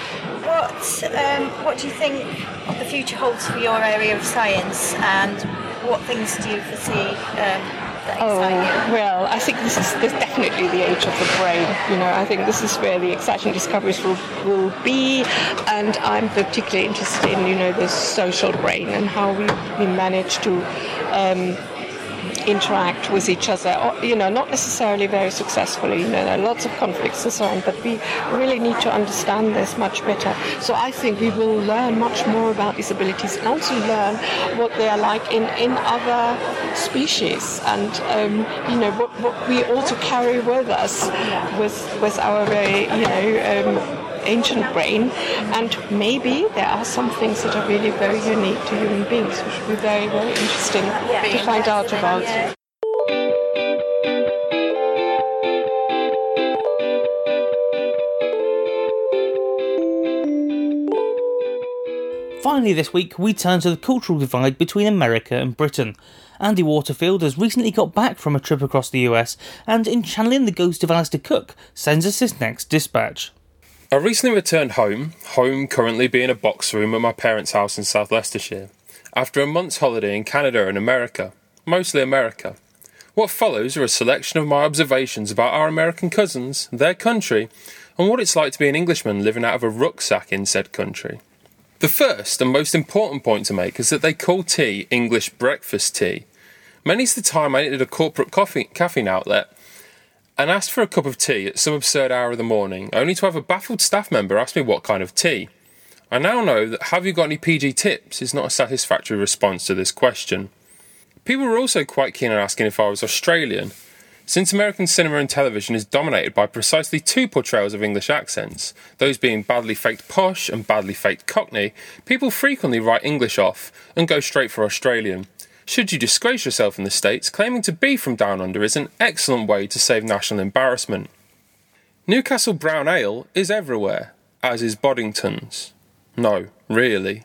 What do you think the future holds for your area of science, and what things do you foresee that excite you? Well, I think this is definitely the age of the brain. I think this is where the exciting discoveries will be, and I'm particularly interested in, the social brain and how we manage to interact with each other, not necessarily very successfully. There are lots of conflicts and so on, but we really need to understand this much better. So I think we will learn much more about these abilities, and also learn what they are like in other species, and what we also carry with us, with our very ancient brain, and maybe there are some things that are really very unique to human beings, which would be very, very interesting to find out about. Finally this week, we turn to the cultural divide between America and Britain. Andy Waterfield has recently got back from a trip across the US, and in channeling the ghost of Alistair Cook, sends us his next dispatch. I recently returned home currently being a box room at my parents' house in South Leicestershire, after a month's holiday in Canada and America, mostly America. What follows are a selection of my observations about our American cousins, their country, and what it's like to be an Englishman living out of a rucksack in said country. The first and most important point to make is that they call tea English breakfast tea. Many's the time I entered a corporate caffeine outlet and asked for a cup of tea at some absurd hour of the morning, only to have a baffled staff member ask me what kind of tea. I now know that "have you got any PG tips" is not a satisfactory response to this question. People were also quite keen on asking if I was Australian. Since American cinema and television is dominated by precisely two portrayals of English accents, those being badly faked posh and badly faked Cockney, people frequently write English off and go straight for Australian. Should you disgrace yourself in the States, claiming to be from Down Under is an excellent way to save national embarrassment. Newcastle Brown Ale is everywhere, as is Boddington's. No, really.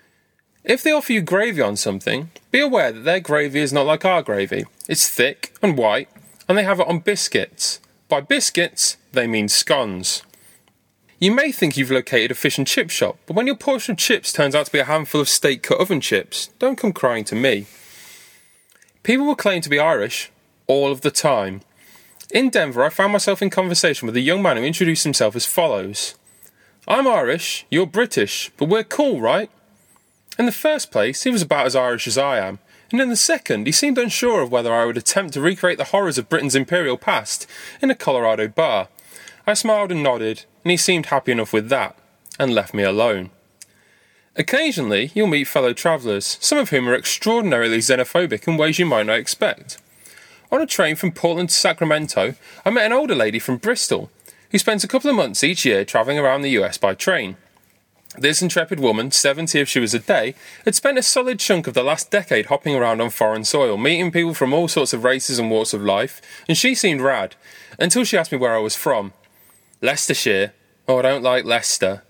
If they offer you gravy on something, be aware that their gravy is not like our gravy. It's thick and white, and they have it on biscuits. By biscuits, they mean scones. You may think you've located a fish and chip shop, but when your portion of chips turns out to be a handful of steak-cut oven chips, don't come crying to me. People will claim to be Irish all of the time. In Denver, I found myself in conversation with a young man who introduced himself as follows. "I'm Irish, you're British, but we're cool, right?" In the first place, he was about as Irish as I am, and in the second, he seemed unsure of whether I would attempt to recreate the horrors of Britain's imperial past in a Colorado bar. I smiled and nodded, and he seemed happy enough with that, and left me alone. Occasionally, you'll meet fellow travellers, some of whom are extraordinarily xenophobic in ways you might not expect. On a train from Portland to Sacramento, I met an older lady from Bristol, who spends a couple of months each year travelling around the US by train. This intrepid woman, 70 if she was a day, had spent a solid chunk of the last decade hopping around on foreign soil, meeting people from all sorts of races and walks of life, and she seemed rad, until she asked me where I was from. Leicestershire. Oh, I don't like Leicester.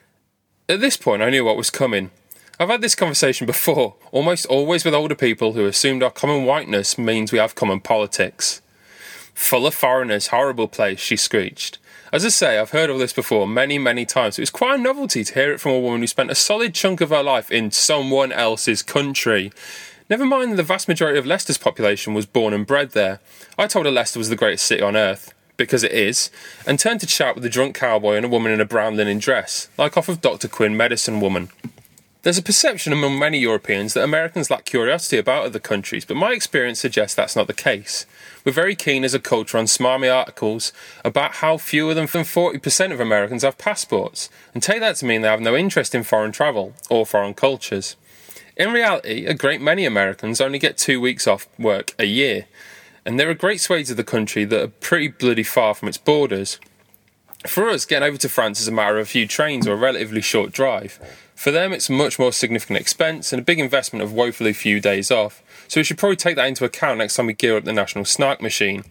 At this point, I knew what was coming. I've had this conversation before, almost always with older people who assumed our common whiteness means we have common politics. "Full of foreigners, horrible place," she screeched. As I say, I've heard all this before many, many times, so it's quite a novelty to hear it from a woman who spent a solid chunk of her life in someone else's country. Never mind that the vast majority of Leicester's population was born and bred there. I told her Leicester was the greatest city on earth, because it is, and turned to chat with a drunk cowboy and a woman in a brown linen dress, like off of Dr. Quinn Medicine Woman. There's a perception among many Europeans that Americans lack curiosity about other countries, but my experience suggests that's not the case. We're very keen as a culture on smarmy articles about how fewer than 40% of Americans have passports, and take that to mean they have no interest in foreign travel or foreign cultures. In reality, a great many Americans only get 2 weeks off work a year, and there are great swathes of the country that are pretty bloody far from its borders. For us, getting over to France is a matter of a few trains or a relatively short drive. For them, it's a much more significant expense and a big investment of woefully few days off, so we should probably take that into account next time we gear up the national snark machine.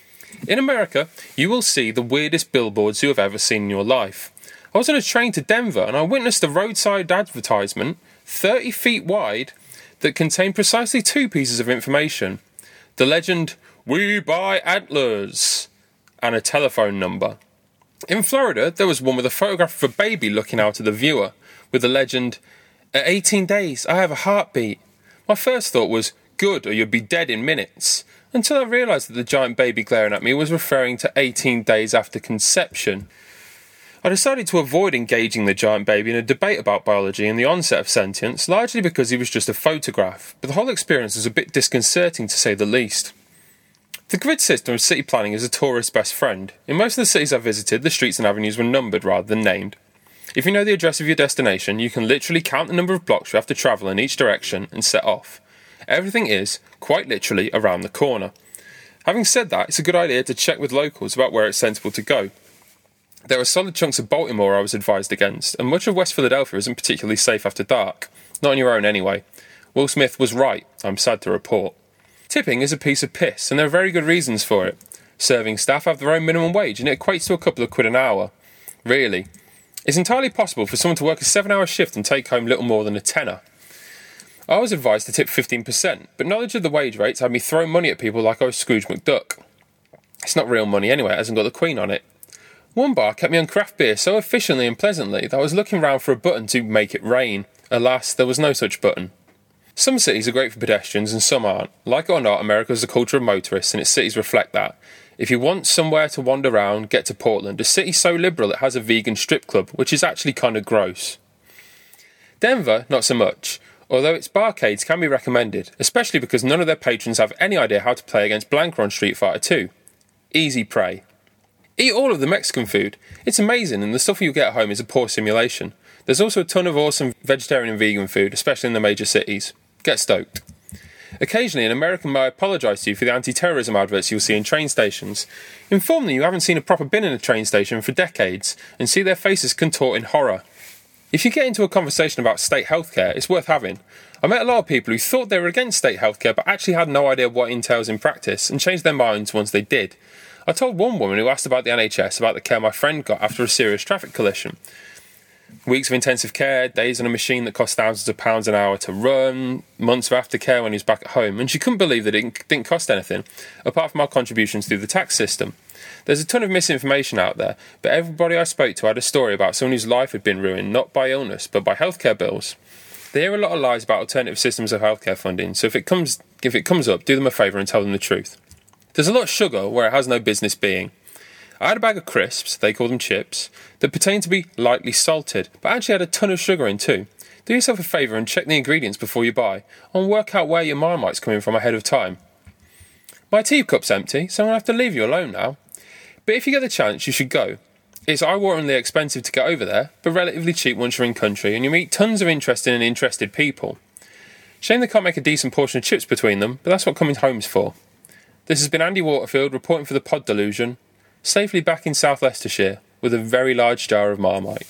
In America, you will see the weirdest billboards you have ever seen in your life. I was on a train to Denver and I witnessed a roadside advertisement, 30 feet wide, that contained precisely two pieces of information. The legend, "We buy antlers," and a telephone number. In Florida, there was one with a photograph of a baby looking out at the viewer, with the legend, "At 18 days, I have a heartbeat." My first thought was, good, or you'd be dead in minutes, until I realised that the giant baby glaring at me was referring to 18 days after conception. I decided to avoid engaging the giant baby in a debate about biology and the onset of sentience, largely because he was just a photograph, but the whole experience was a bit disconcerting to say the least. The grid system of city planning is a tourist's best friend. In most of the cities I visited, the streets and avenues were numbered rather than named. If you know the address of your destination, you can literally count the number of blocks you have to travel in each direction and set off. Everything is, quite literally, around the corner. Having said that, it's a good idea to check with locals about where it's sensible to go. There are solid chunks of Baltimore I was advised against, and much of West Philadelphia isn't particularly safe after dark. Not on your own anyway. Will Smith was right, I'm sad to report. Tipping is a piece of piss, and there are very good reasons for it. Serving staff have their own minimum wage, and it equates to a couple of quid an hour. Really. It's entirely possible for someone to work a 7-hour shift and take home little more than a tenner. I was advised to tip 15%, but knowledge of the wage rates had me throw money at people like I was Scrooge McDuck. It's not real money anyway, it hasn't got the Queen on it. One bar kept me on craft beer so efficiently and pleasantly that I was looking round for a button to make it rain. Alas, there was no such button. Some cities are great for pedestrians and some aren't. Like it or not, America is a culture of motorists and its cities reflect that. If you want somewhere to wander around, get to Portland, a city so liberal it has a vegan strip club, which is actually kind of gross. Denver, not so much, although its barcades can be recommended, especially because none of their patrons have any idea how to play against Blanca on Street Fighter 2. Easy prey. Eat all of the Mexican food. It's amazing and the stuff you get at home is a poor simulation. There's also a ton of awesome vegetarian and vegan food, especially in the major cities. Get stoked. Occasionally an American may apologise to you for the anti-terrorism adverts you'll see in train stations. Inform them you haven't seen a proper bin in a train station for decades and see their faces contort in horror. If you get into a conversation about state healthcare, it's worth having. I met a lot of people who thought they were against state healthcare but actually had no idea what it entails in practice and changed their minds once they did. I told one woman who asked about the NHS about the care my friend got after a serious traffic collision. Weeks of intensive care, days on a machine that cost thousands of pounds an hour to run, months of aftercare when he was back at home, and she couldn't believe that it didn't cost anything, apart from our contributions through the tax system. There's a ton of misinformation out there, but everybody I spoke to had a story about someone whose life had been ruined not by illness, but by healthcare bills. They hear a lot of lies about alternative systems of healthcare funding, so if it comes up, do them a favour and tell them the truth. There's a lot of sugar where it has no business being. I had a bag of crisps, they call them chips, that pertain to be lightly salted, but actually had a ton of sugar in too. Do yourself a favour and check the ingredients before you buy, and work out where your Marmite's coming from ahead of time. My teacup's empty, so I'm going to have to leave you alone now. But if you get the chance, you should go. It's eye-wateringly expensive to get over there, but relatively cheap once you're in country, and you meet tons of interesting and interested people. Shame they can't make a decent portion of chips between them, but that's what coming home's for. This has been Andy Waterfield reporting for the Pod Delusion, safely back in South Leicestershire with a very large jar of Marmite.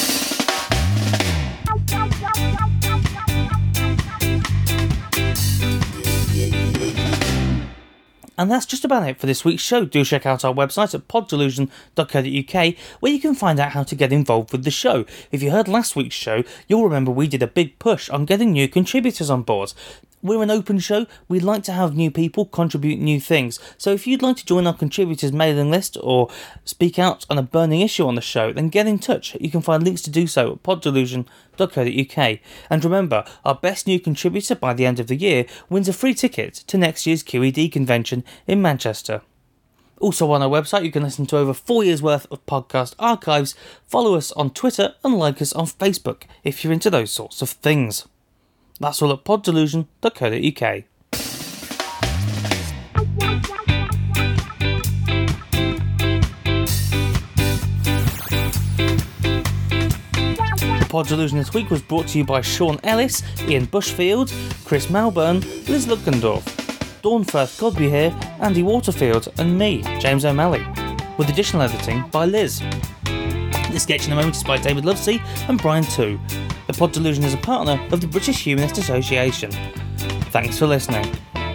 And that's just about it for this week's show. Do check out our website at poddelusion.co.uk where you can find out how to get involved with the show. If you heard last week's show, you'll remember we did a big push on getting new contributors on board. We're an open show, we'd like to have new people contribute new things, so if you'd like to join our contributors mailing list or speak out on a burning issue on the show, then get in touch. You can find links to do so at poddelusion.co.uk. And remember, our best new contributor by the end of the year wins a free ticket to next year's QED convention in Manchester. Also on our website you can listen to over 4 years worth of podcast archives, follow us on Twitter and like us on Facebook if you're into those sorts of things. That's all at poddelusion.co.uk. The Pod Delusion this week was brought to you by Sean Ellis, Ian Bushfield, Chris Malburn, Liz Luckendorf, Dawn Firth Godby here, Andy Waterfield and me, James O'Malley, with additional editing by Liz. This sketch in a moment is by David Lovesey and Brian Tu. The Pod Delusion is a partner of the British Humanist Association. Thanks for listening.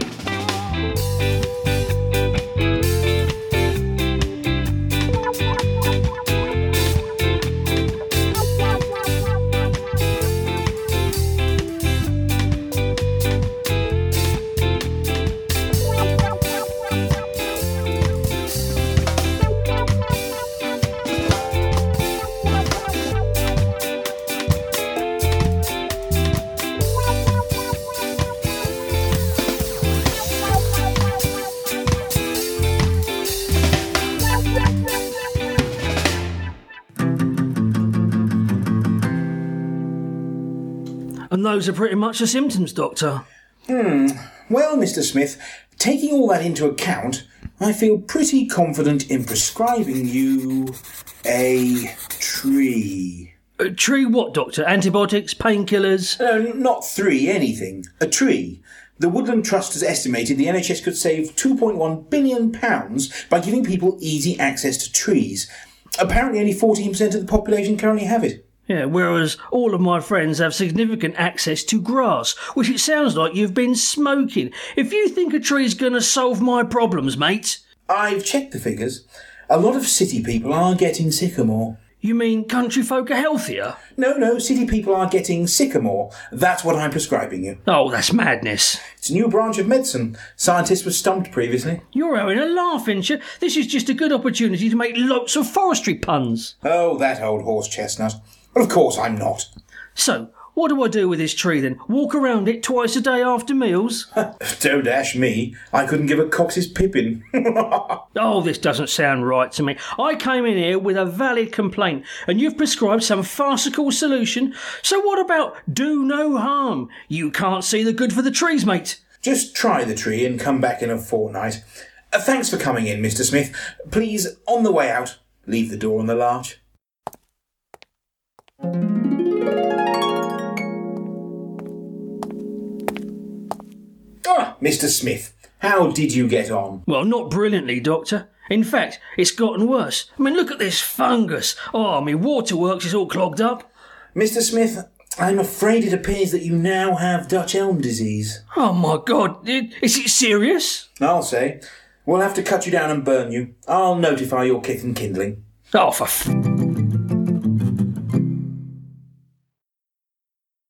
And those are pretty much the symptoms, Doctor. Well, Mr. Smith, taking all that into account, I feel pretty confident in prescribing you a tree. A tree what, Doctor? Antibiotics, painkillers? Not three, anything. A tree. The Woodland Trust has estimated the NHS could save £2.1 billion by giving people easy access to trees. Apparently only 14% of the population currently have it. Yeah, whereas all of my friends have significant access to grass, which it sounds like you've been smoking. If you think a tree's going to solve my problems, mate... I've checked the figures. A lot of city people are getting sycamore. You mean country folk are healthier? No, city people are getting sicker more. That's what I'm prescribing you. Oh, that's madness. It's a new branch of medicine. Scientists were stumped previously. You're having a laugh, ain't you? This is just a good opportunity to make lots of forestry puns. Oh, that old horse chestnut. Well, of course I'm not. So, what do I do with this tree then? Walk around it twice a day after meals? Don't ash me. I couldn't give a Cox's pippin. Oh, this doesn't sound right to me. I came in here with a valid complaint, and you've prescribed some farcical solution. So what about do no harm? You can't see the good for the trees, mate. Just try the tree and come back in a fortnight. Thanks for coming in, Mr. Smith. Please, on the way out, leave the door on the latch. Mr. Smith, how did you get on? Well, not brilliantly, Doctor. In fact, it's gotten worse. I mean, look at this fungus. Oh, my waterworks is all clogged up. Mr. Smith, I'm afraid it appears that you now have Dutch elm disease. Oh, my God. Is it serious? I'll say. We'll have to cut you down and burn you. I'll notify your kith and kindling. Oh, for